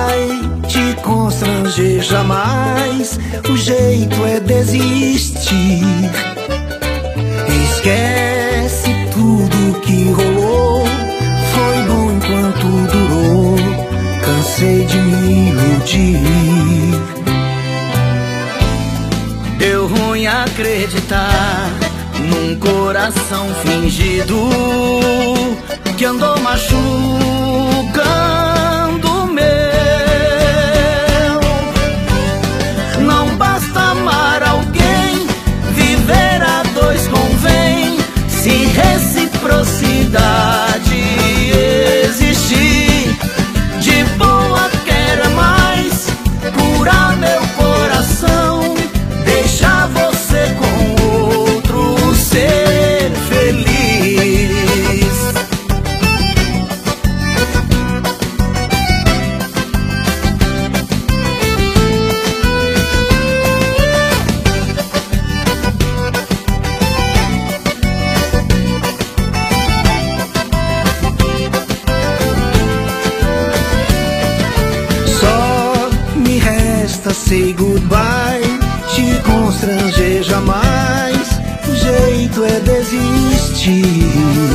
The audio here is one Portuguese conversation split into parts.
vai te constranger jamais. O jeito é desistir. Esquece tudo que rolou. Foi bom enquanto durou. Cansei de me iludir. Deu ruim acreditar num coração fingido que andou machucando o meu. Não basta amar alguém, viver a dois convém. Se reciprocidade existir, de boa quero mais curar meu coração, deixar você com outro, ser feliz. Só me resta say goodbye, te constranger jamais. O jeito é desistir.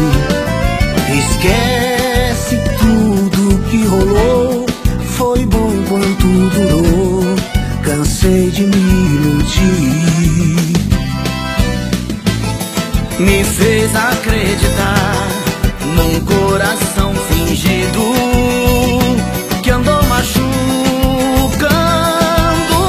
Esquece tudo que rolou. Foi bom enquanto durou. Cansei de me iludir. Me fez acreditar num coração fingido que andou machucando o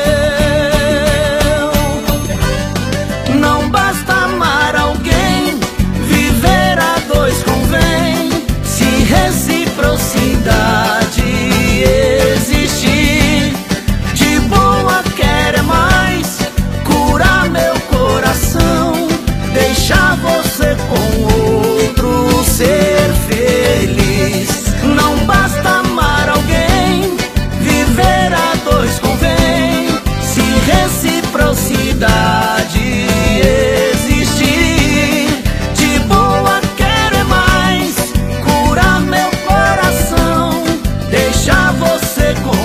meu. Não basta amar alguém, viver a dois convém. Se reciprocidade existir, de boa quero é mais curar meu coração, deixar você com outro, ser feliz. Não basta amar alguém, viver a dois convém. Se reciprocidade existir, de boa quero é mais curar meu coração, deixar você com